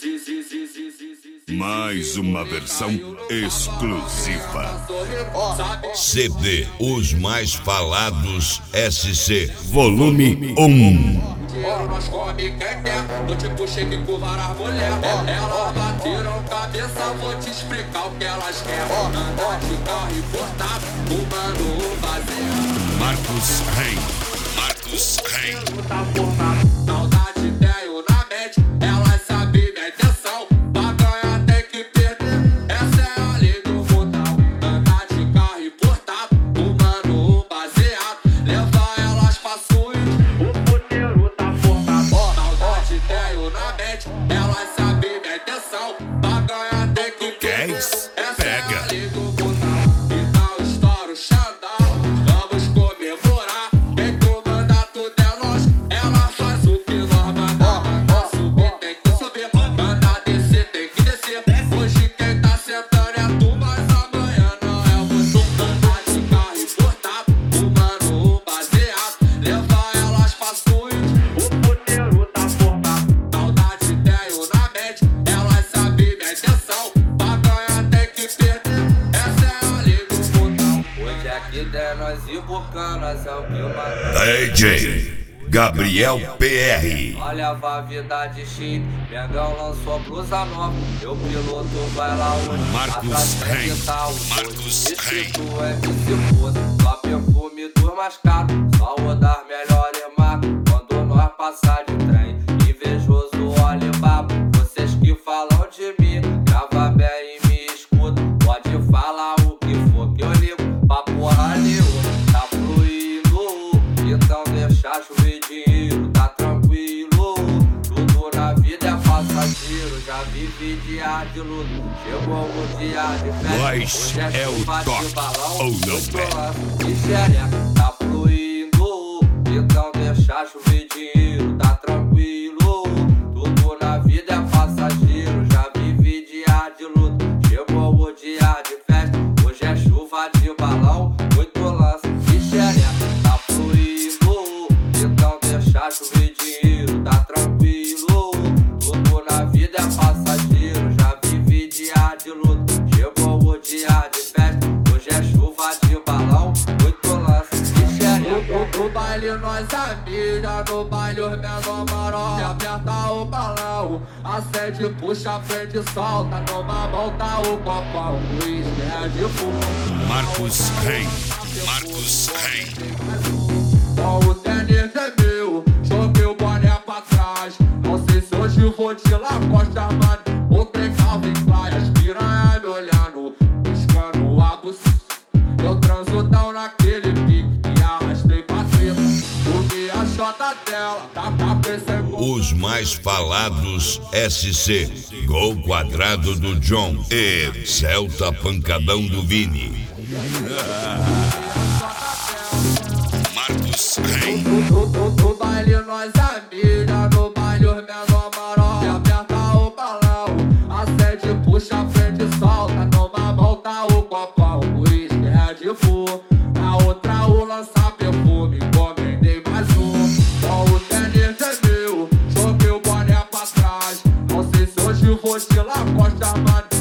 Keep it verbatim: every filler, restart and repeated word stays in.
Mais uma versão exclusiva. C D Os Mais Falados S C Volume um. Nós come quem quer, do tipo shake com várias mulher. Elas bateram cabeça, vou te explicar o que elas querem. Andar de carro importado, fumando vazio. Marcos Rei. Marcos Rei. Saudade tenho na mente, elas sabem minha intenção. Pra ganhar tem que perder, essa é a lei do fundão. Andar de carro importado, fumando baseado. Levar elas pra suíte, o puteiro tá formado. Saudade tenho na mente, elas sabem minha intenção. Pra ganhar tem que perder, Queres? essa é a Pega. lei do fundão. Então estoura o Xandão, vamos comemorar. Quem comanda tudo é nós, ela faz o que nós mandamos. Manda subir tem que subir, manda descer tem que descer. Hoje quem tá sentando é tu, mas amanhã não é você. Andar de carro importado, fumando baseado. Levar elas pra suíte, o puteiro tá formado. Saudade tenho na mente, elas sabem minha intenção. Pra ganhar tem que perder, essa é a lei do fundão. Hoje aqui der nós e buscar, nós é o que manda. D J Gabriel P R. Olha a vavidade chip, Mengão lançou blusa nova. Meu piloto vai lá hoje. Marcos Atrás tem Rei. que tá o Marcos dois. Rei. Esse tu é que se foda. Só perfume dos mais caros, só o das melhores marcas. Quando nós passar de trem, invejoso olha e babo. Vocês que falam de mim, grava bem e me escuta. Pode falar o que for que eu ligo pra porra nenhuma. Tá fluindo, então deixa chover dinheiro, tá tranquilo. Tudo na vida é passageiro, já vivi dia de luto. Chegou o dia de festa, Nós hoje é o chuva de toque, balão, ou não oito é? lances de xereca. Tá fluindo, então deixa chover dinheiro, tá tranquilo. Tudo na vida é passageiro, já vivi dia de luto. Chegou o dia de festa, hoje é chuva de balão, oito lances de xereca. Tá fluindo, então deixa chover dinheiro, tá tranquilo. Tudo na vida é passageiro, já vivi dia de luto. Chegou o dia de festa, hoje é chuva de balão, oito lances de xereca. No baile nós é mídia, no baile os menor maró. Se aperta o balão, acende, puxa a frente e solta. Numa mão tá o copão, o uísque é de fumo. Marcos Rei. Marcos Rei. Só o tênis é meu, joguei o boné pra trás. Não sei se hoje vou de Lacoste armado ou tem Calvin Klein. As piranhas me olhando, buscando a buceta. Eu transo tão naquele pique e arrastei pra treta. Comi a chota dela, tá pra pensar. Os Mais Falados S C Gol Quadrado do John e Celta Pancadão do Vini. Marcos Rei. No, no, no baile nós é mídia, no baile os menor maró. Se aperta o balão, acende, puxa a frente e solta. Numa mão tá o copão, o uísque é de fumo. Na outra o lança perfume, encomendei mais um. Só o tênis é meu, joguei o boné pra trás. Não sei se hoje vou de Lacoste armado